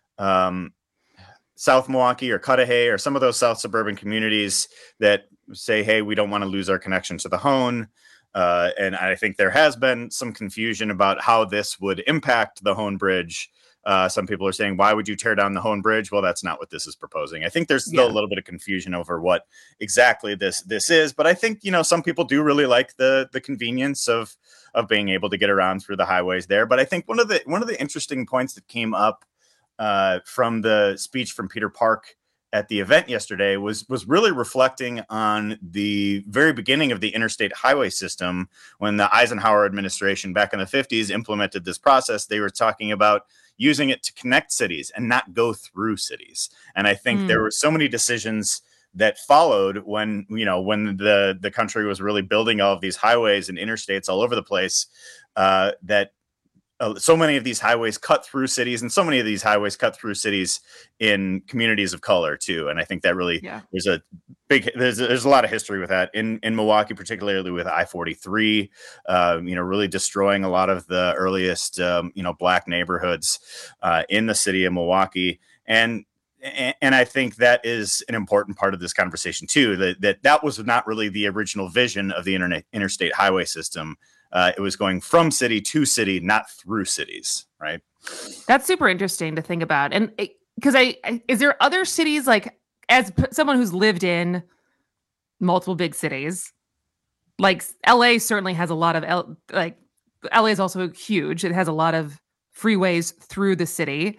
um, South Milwaukee or Cudahy or some of those South suburban communities that say, hey, we don't want to lose our connection to the Hone. Uh, and I think there has been some confusion about how this would impact the Hone Bridge. Uh, some people are saying, why would you tear down the Hone Bridge? Well, that's not what this is proposing. I think there's still yeah. a little bit of confusion over what exactly this this is. But I think, you know, some people do really like the the convenience of of being able to get around through the highways there. But I think one of the one of the interesting points that came up uh, from the speech from Peter Park at the event yesterday was was really reflecting on the very beginning of the interstate highway system. When the Eisenhower administration back in the fifties implemented this process, they were talking about using it to connect cities and not go through cities. And I think mm. there were so many decisions that followed when, you know, when the, the country was really building all of these highways and interstates all over the place, uh, that uh, so many of these highways cut through cities, and so many of these highways cut through cities in communities of color too. And I think that really, yeah. there's a big, there's, there's a lot of history with that in, in Milwaukee, particularly with I forty-three, um, you know, really destroying a lot of the earliest, um, you know, Black neighborhoods uh, in the city of Milwaukee. And, and I think that is an important part of this conversation too, that that, that was not really the original vision of the internet interstate highway system. Uh, it was going from city to city, not through cities, right? That's super interesting to think about. And because I, I, is there other cities, like as p- someone who's lived in multiple big cities, like L A certainly has a lot of, L, like L A is also huge. It has a lot of freeways through the city.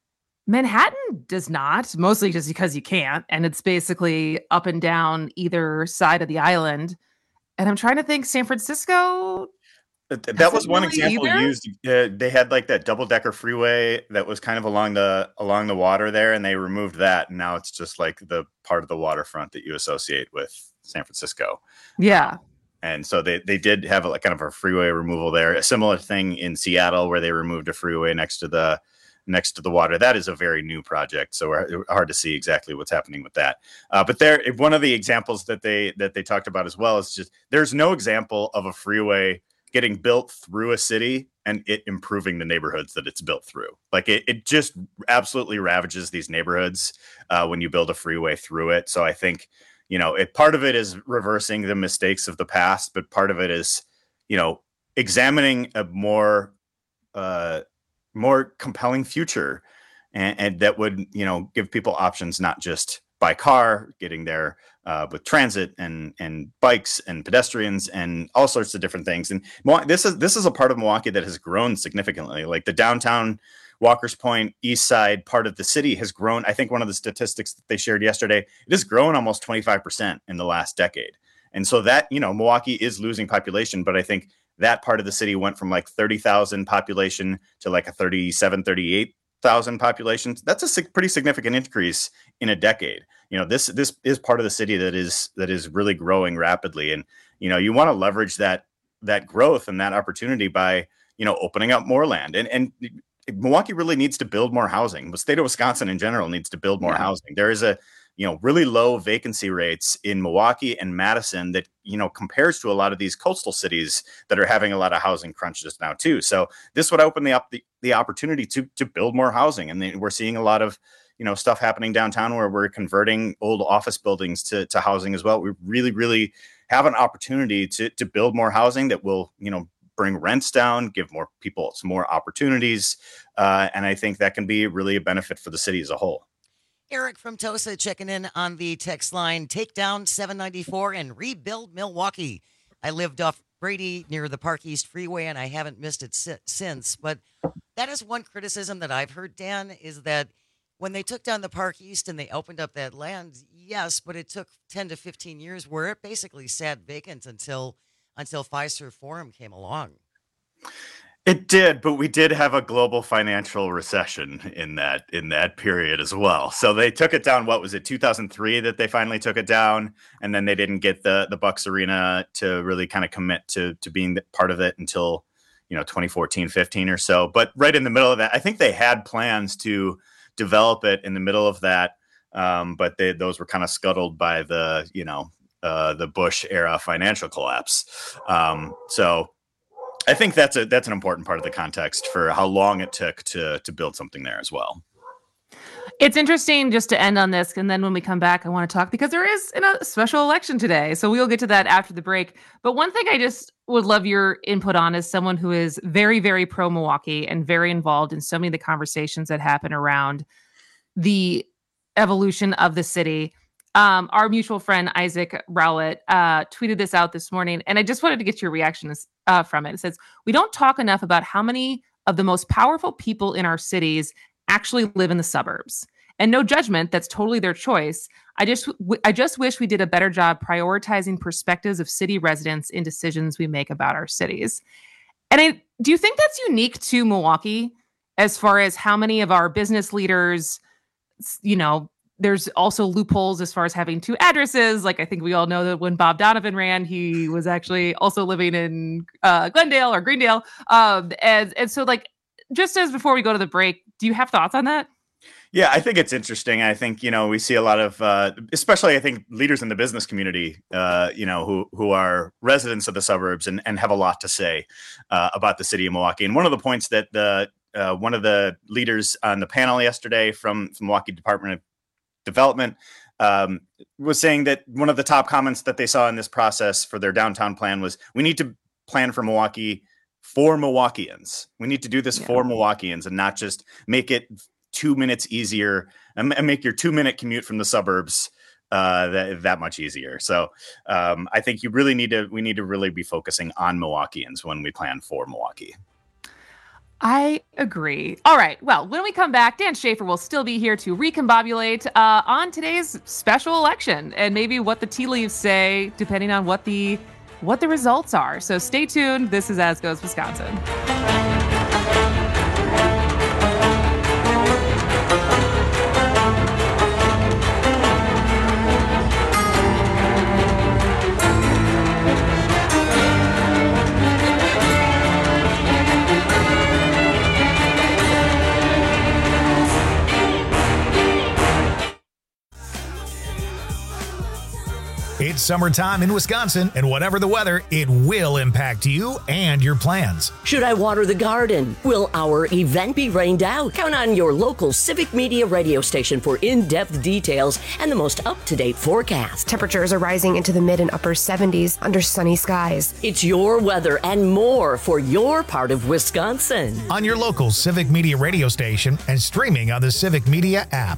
Manhattan does not, mostly just because you can't. And it's basically up and down either side of the island. And I'm trying to think, San Francisco. That was one really example either? used. Uh, they had like that double decker freeway that was kind of along the along the water there, and they removed that, and now it's just like the part of the waterfront that you associate with San Francisco. Yeah. Um, and so they they did have a, like kind of a freeway removal there. A similar thing in Seattle where they removed a freeway next to the next to the water. That is a very new project, so we're hard to see exactly what's happening with that. Uh, but there, one of the examples that they that they talked about as well is just there's no example of a freeway getting built through a city and it improving the neighborhoods that it's built through. Like it, it just absolutely ravages these neighborhoods uh, when you build a freeway through it. So I think, you know, it part of it is reversing the mistakes of the past, but part of it is, you know, examining a more uh, more compelling future, and, and that would, you know, give people options, not just by car, getting there uh, with transit and and bikes and pedestrians and all sorts of different things. And this is this is a part of Milwaukee that has grown significantly. Like the downtown Walker's Point, East Side part of the city has grown. I think one of the statistics that they shared yesterday, it has grown almost twenty-five percent in the last decade. And so that, you know, Milwaukee is losing population, but I think that part of the city went from like thirty thousand population to like a thirty-seven, thirty-eight thousand population. That's a sig- pretty significant increase in a decade. You know, this this is part of the city that is that is really growing rapidly, and you know, you want to leverage that that growth and that opportunity by, you know, opening up more land. And and Milwaukee really needs to build more housing. The state of Wisconsin in general needs to build more yeah. housing. There is a, you know, really low vacancy rates in Milwaukee and Madison that, you know, compares to a lot of these coastal cities that are having a lot of housing crunches now too. So this would open the up the, the opportunity to to build more housing. And then we're seeing a lot of, you know, stuff happening downtown where we're converting old office buildings to, to housing as well. We really, really have an opportunity to to build more housing that will, you know, bring rents down, give more people some more opportunities. Uh, and I think that can be really a benefit for the city as a whole. Eric from Tosa checking in on the text line. Take down seven ninety-four and rebuild Milwaukee. I lived off Brady near the Park East Freeway, and I haven't missed it si- since. But that is one criticism that I've heard, Dan, is that when they took down the Park East and they opened up that land, yes, but it took ten to fifteen years where it basically sat vacant until until Fiserv Forum came along. It did, but we did have a global financial recession in that in that period as well. So they took it down. What was it, two thousand three that they finally took it down, and then they didn't get the the Bucks Arena to really kind of commit to to being part of it until, you know, twenty fourteen, fifteen or so. But right in the middle of that, I think they had plans to develop it in the middle of that, um, but they, those were kind of scuttled by the you know uh, the Bush era financial collapse. Um, so. I think that's a that's an important part of the context for how long it took to to build something there as well. It's interesting just to end on this, and then when we come back, I want to talk because there is a special election today, so we'll get to that after the break. But one thing I just would love your input on is someone who is very, very pro Milwaukee and very involved in so many of the conversations that happen around the evolution of the city. Um, our mutual friend, Isaac Rowlett, uh, tweeted this out this morning, and I just wanted to get your reaction uh, from it. It says, we don't talk enough about how many of the most powerful people in our cities actually live in the suburbs. And no judgment, that's totally their choice. I just, w- I just wish we did a better job prioritizing perspectives of city residents in decisions we make about our cities. And I, do you think that's unique to Milwaukee as far as how many of our business leaders, you know, there's also loopholes as far as having two addresses. Like, I think we all know that when Bob Donovan ran, he was actually also living in uh, Glendale or Greendale. Um, and, and so, like, just as before we go to the break, do you have thoughts on that? Yeah, I think it's interesting. I think, you know, we see a lot of, uh, especially I think leaders in the business community, uh, you know, who who are residents of the suburbs and, and have a lot to say uh, about the city of Milwaukee. And one of the points that the uh, one of the leaders on the panel yesterday from, from Milwaukee Department of Development um, was saying that one of the top comments that they saw in this process for their downtown plan was, we need to plan for Milwaukee for Milwaukeeans. We need to do this yeah. for Milwaukeeans and not just make it two minutes easier and, and make your two minute commute from the suburbs uh, that, that much easier. So um, I think you really need to, we need to really be focusing on Milwaukeeans when we plan for Milwaukee. I agree. All right. Well, when we come back, Dan Schaefer will still be here to recombobulate uh, on today's special election and maybe what the tea leaves say, depending on what the what the results are. So stay tuned. This is As Goes Wisconsin. It's summertime in Wisconsin, and whatever the weather, it will impact you and your plans. Should I water the garden? Will our event be rained out? Count on your local Civic Media radio station for in-depth details and the most up-to-date forecast. Temperatures are rising into the mid and upper seventies under sunny skies. It's your weather and more for your part of Wisconsin. On your local Civic Media radio station and streaming on the Civic Media app.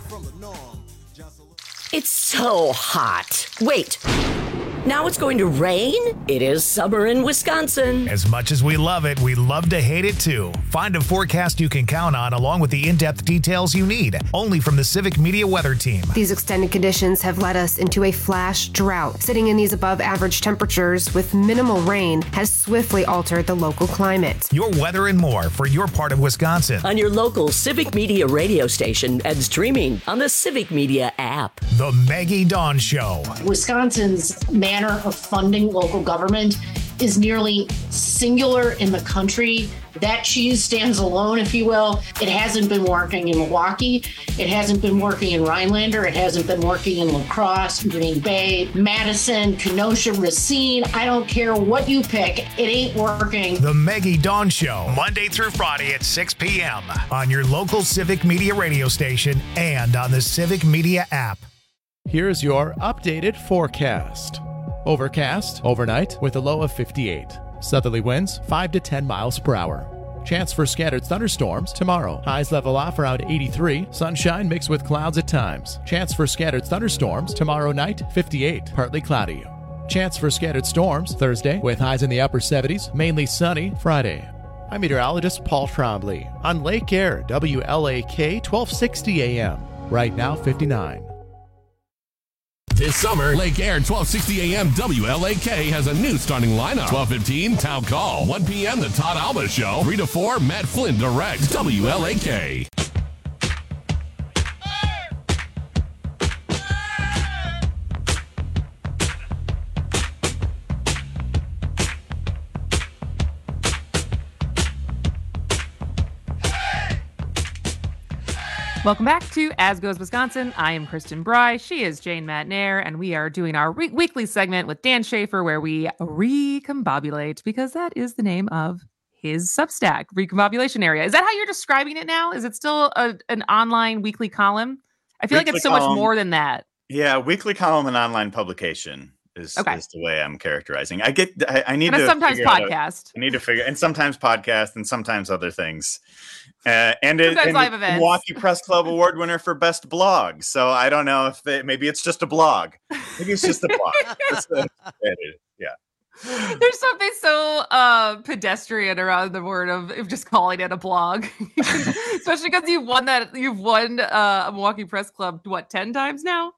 It's so hot. Wait. Now it's going to rain? It is summer in Wisconsin. As much as we love it, we love to hate it too. Find a forecast you can count on along with the in-depth details you need, only from the Civic Media Weather Team. These extended conditions have led us into a flash drought. Sitting in these above average temperatures with minimal rain has swiftly altered the local climate. Your weather and more for your part of Wisconsin. On your local Civic Media radio station and streaming on the Civic Media app. The Maggie Dawn Show. Wisconsin's manner of funding local government is nearly singular in the country. That cheese stands alone, if you will. It hasn't been working in Milwaukee. It hasn't been working in Rhinelander. It hasn't been working in La Crosse, Green Bay, Madison, Kenosha, Racine. I don't care what you pick. It ain't working. The Maggie Dawn Show, Monday through Friday at six p.m. on your local Civic Media radio station and on the Civic Media app. Here's your updated forecast. Overcast overnight with a low of fifty-eight. Southerly winds five to ten miles per hour. Chance for scattered thunderstorms tomorrow. Highs level off around eighty-three. Sunshine mixed with clouds at times. Chance for scattered thunderstorms tomorrow night, fifty-eight. Partly cloudy. Chance for scattered storms Thursday with highs in the upper seventies. Mainly sunny Friday. I'm meteorologist Paul Trombley on Lake Air, W L A K twelve sixty A M. Right now, fifty-nine. This summer, Lake Air twelve sixty A M W L A K has a new starting lineup. twelve fifteen, Town Call. one p.m., The Todd Alba Show. three to four, Matt Flynn Direct. W L A K. Welcome back to As Goes Wisconsin. I am Kristen Bry. She is Jane Matnair, and we are doing our re- weekly segment with Dan Schaefer where we recombobulate, because that is the name of his Substack, Recombobulation Area. Is that how you're describing it now? Is it still a, an online weekly column? I feel weekly like it's so column, much more than that. Yeah, weekly column and online publication is, okay. is the way I'm characterizing. I get, I, I need and to sometimes podcast. Out, I need to figure, and sometimes podcast, and sometimes other things. Uh, and it, sometimes and live the events. Milwaukee Press Club Award winner for best blog. So I don't know if they, maybe it's just a blog. Maybe it's just a blog. It's a, yeah. There's something so uh, pedestrian around the word of, of just calling it a blog, especially because you've won that. You've won uh, a Milwaukee Press Club what ten times now.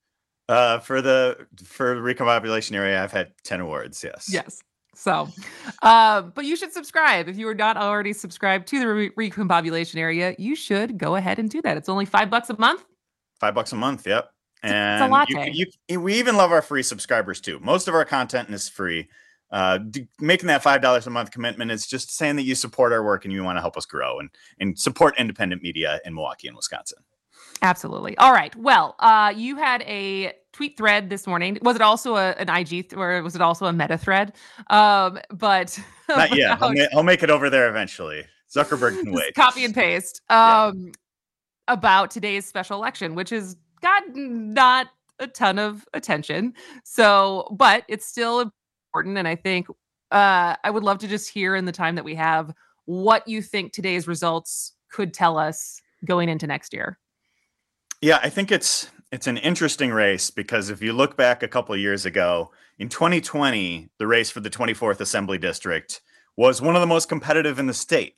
Uh, for the for the Recombobulation Area, I've had ten awards. Yes. Yes. So, uh, but you should subscribe. If you are not already subscribed to the Re- Recombobulation Area, you should go ahead and do that. It's only five bucks a month. Five bucks a month. Yep. And it's a latte. You, you, we even love our free subscribers too. Most of our content is free. Uh, d- making that five dollars a month commitment is just saying that you support our work and you want to help us grow and, and support independent media in Milwaukee and Wisconsin. Absolutely. All right. Well, uh, you had a tweet thread this morning. Was it also a, an I G th- or was it also a meta thread? Um, but not yet. I'll, ma- I'll make it over there eventually. Zuckerberg can wait. Copy and paste um, yeah. about today's special election, which has gotten not a ton of attention. So, but it's still important. And I think uh, I would love to just hear in the time that we have what you think today's results could tell us going into next year. Yeah, I think it's it's an interesting race because if you look back a couple of years ago, in twenty twenty, the race for the twenty-fourth Assembly District was one of the most competitive in the state.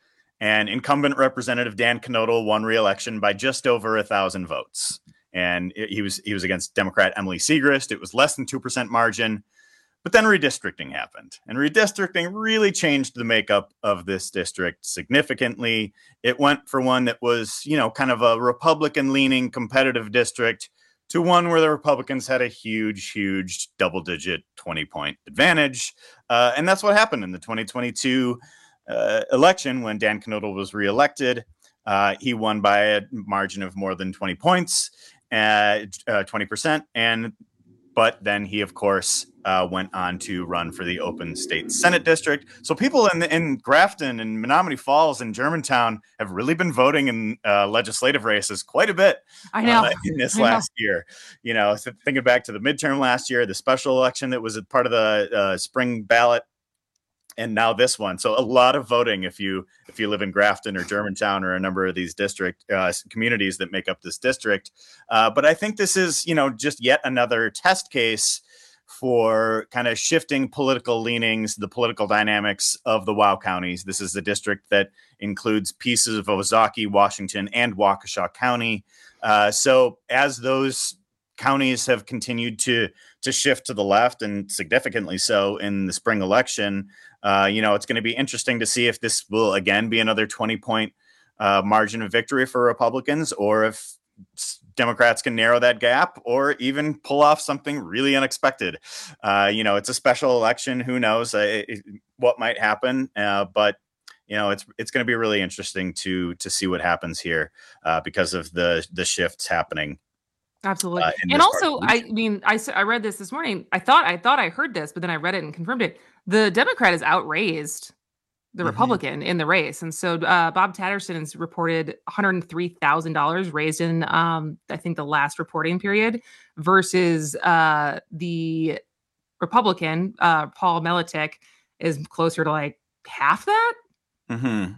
And incumbent Representative Dan Knodel won re-election by just over a thousand votes. And it, he was he was against Democrat Emily Segrist. It was less than two percent margin. But then redistricting happened, and redistricting really changed the makeup of this district significantly. It went for one that was, you know, kind of a Republican-leaning competitive district to one where the Republicans had a huge, huge double-digit twenty-point advantage. Uh, and that's what happened in the twenty twenty-two uh, election when Dan Knodel was reelected. Uh, he won by a margin of more than twenty points, uh, uh, twenty percent, and But then he, of course, uh, went on to run for the open state Senate district. So people in, in Grafton and Menominee Falls and Germantown have really been voting in uh, legislative races quite a bit. I know. Uh, in this I last know. year. You know, so thinking back to the midterm last year, the special election that was a part of the uh, spring ballot, and now this one. So a lot of voting if you if you live in Grafton or Germantown or a number of these district uh, communities that make up this district. Uh, but I think this is, you know, just yet another test case for kind of shifting political leanings, the political dynamics of the WOW counties. This is the district that includes pieces of Ozaukee, Washington, and Waukesha County. Uh, so as those counties have continued to to shift to the left, and significantly so in the spring election, uh, you know, it's going to be interesting to see if this will again be another twenty point uh, margin of victory for Republicans, or if Democrats can narrow that gap or even pull off something really unexpected. Uh, you know, it's a special election. Who knows uh, it, what might happen? Uh, but you know, it's it's going to be really interesting to to see what happens here uh, because of the the shifts happening. Absolutely. Uh, and also, I mean, I, I read this this morning. I thought I thought I heard this, but then I read it and confirmed it. The Democrat has outraised the Mhm. Republican in the race. And so uh, Bob Tatterson has reported one hundred three thousand dollars raised in, um, I think, the last reporting period versus uh, the Republican, uh, Paul Melitik, is closer to like half that. Mm-hmm.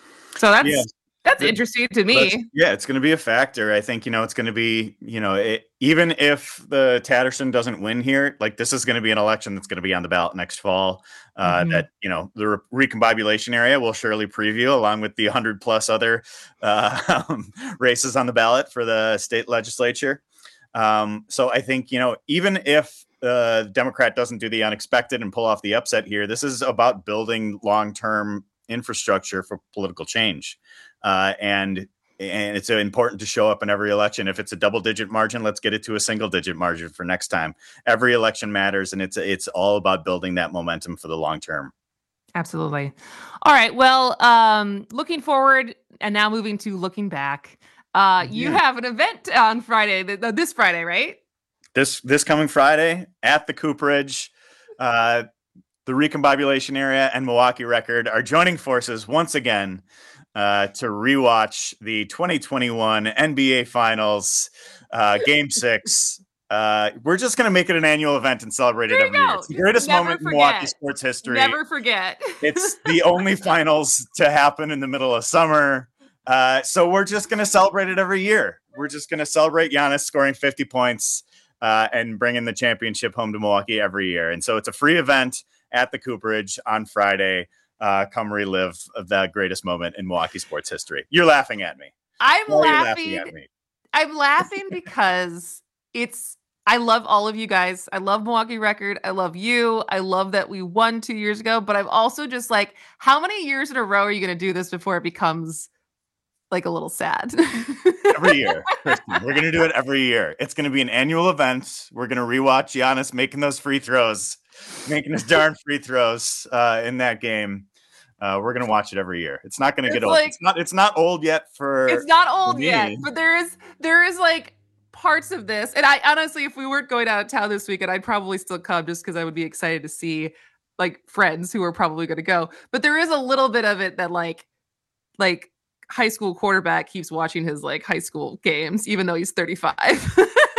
So that's Yeah. that's It- interesting to That's- me. yeah, it's going to be a factor. I think, you know, it's going to be, you know, it, even if the Tatterson doesn't win here, like this is going to be an election that's going to be on the ballot next fall. Uh, Mhm. That, you know, the re- recombobulation area will surely preview along with the one hundred plus other uh, um, races on the ballot for the state legislature. Um, so I think, you know, even if uh, the Democrat doesn't do the unexpected and pull off the upset here, this is about building long-term infrastructure for political change. Uh, and and it's uh, important to show up in every election. If it's a double digit margin, let's get it to a single digit margin for next time. Every election matters, and it's it's all about building that momentum for the long term. Absolutely. All right. Well, um, looking forward and now moving to looking back. Uh, you Yeah. have an event on Friday, th- th- this Friday, right? This this coming Friday at the Cooperage, uh, the Recombobulation Area and Milwaukee Record are joining forces once again uh, to rewatch the twenty twenty-one N B A Finals uh, Game Six. Uh, we're just going to make it an annual event and celebrate it There you every year. go. It's the Just greatest never moment in Milwaukee forget. sports history. Never forget. It's the only finals to happen in the middle of summer. Uh, so we're just going to celebrate it every year. We're just going to celebrate Giannis scoring fifty points uh, and bringing the championship home to Milwaukee every year. And so it's a free event at the Cooperage on Friday. Uh, come relive of that greatest moment in Milwaukee sports history. You're laughing at me. I'm Why are you laughing. at me? I'm laughing because it's, I love all of you guys. I love Milwaukee Record. I love you. I love that we won two years ago, but I'm also just like, how many years in a row are you going to do this before it becomes like a little sad? Every year, Kristen. We're going to do it every year. It's going to be an annual event. We're going to rewatch Giannis making those free throws, making his darn free throws uh, in that game. Uh, we're going to watch it every year. It's not going to It's get old. like- it's not. It's not old yet for. It's not for old me. yet, but there is there is like parts of this. And I honestly, if we weren't going out of town this weekend, I'd probably still come just because I would be excited to see like friends who are probably going to go. But there is a little bit of it that like like high school quarterback keeps watching his like high school games, even though he's thirty-five.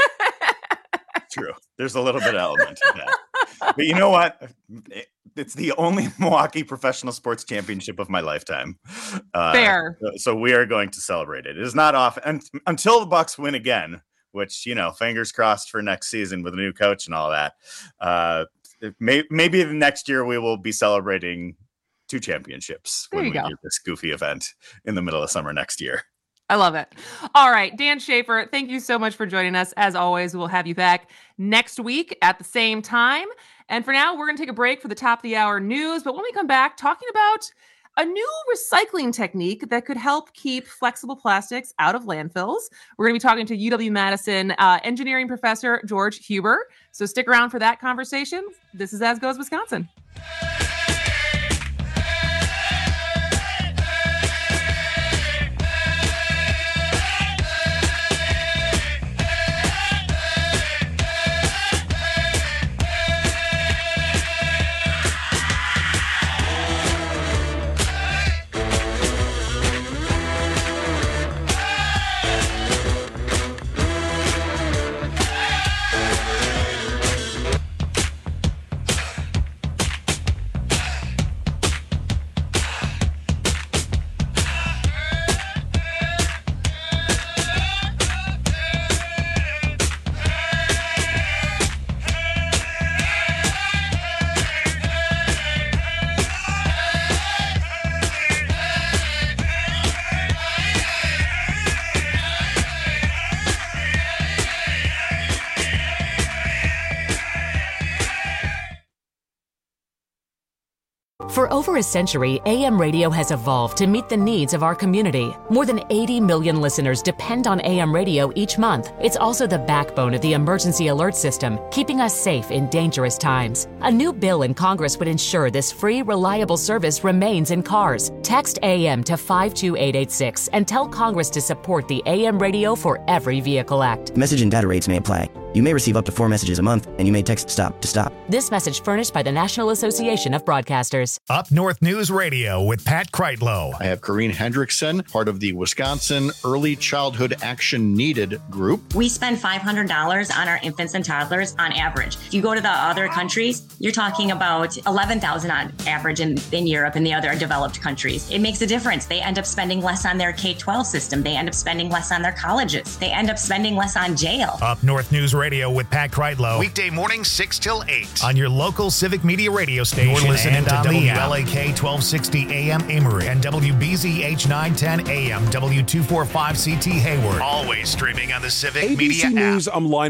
True. There's a little bit of element to that. But you know what? It- It's the only Milwaukee professional sports championship of my lifetime. Uh, Fair. So, so we are going to celebrate it. It is not often and, until the Bucks win again, which, you know, fingers crossed for next season with a new coach and all that. Uh, it may, maybe the next year we will be celebrating two championships There when you we go. do this goofy event in the middle of summer next year. I love it. All right, Dan Schaefer, thank you so much for joining us. As always, we'll have you back next week at the same time. And for now, we're going to take a break for the top of the hour news. But when we come back, talking about a new recycling technique that could help keep flexible plastics out of landfills. We're going to be talking to U W-Madison uh, engineering professor George Huber. So stick around for that conversation. This is As Goes Wisconsin. over a century, A M radio has evolved to meet the needs of our community. More than eighty million listeners depend on A M radio each month. It's also the backbone of the emergency alert system, keeping us safe in dangerous times. A new bill in Congress would ensure this free, reliable service remains in cars. Text A M to five two eight eight six and tell Congress to support the A M Radio for Every Vehicle Act. Message and data rates may apply. You may receive up to four messages a month, and you may text STOP to stop. This message furnished by the National Association of Broadcasters. Up North News Radio with Pat Kreitlow. I have Corrine Hendrickson, part of the Wisconsin Early Childhood Action Needed group. We spend five hundred dollars on our infants and toddlers on average. If you go to the other countries, you're talking about eleven thousand dollars on average in, in Europe and the other developed countries. It makes a difference. They end up spending less on their K twelve system. They end up spending less on their colleges. They end up spending less on jail. Up North News Radio with Pat Kreitlow. Weekday mornings six till eight on your local Civic Media radio station. You're listening and to W L A K twelve sixty A M Amory and W B Z H nine ten A M W two forty-five C T Hayward. Always streaming on the Civic A B C Media News, app. I'm Lionel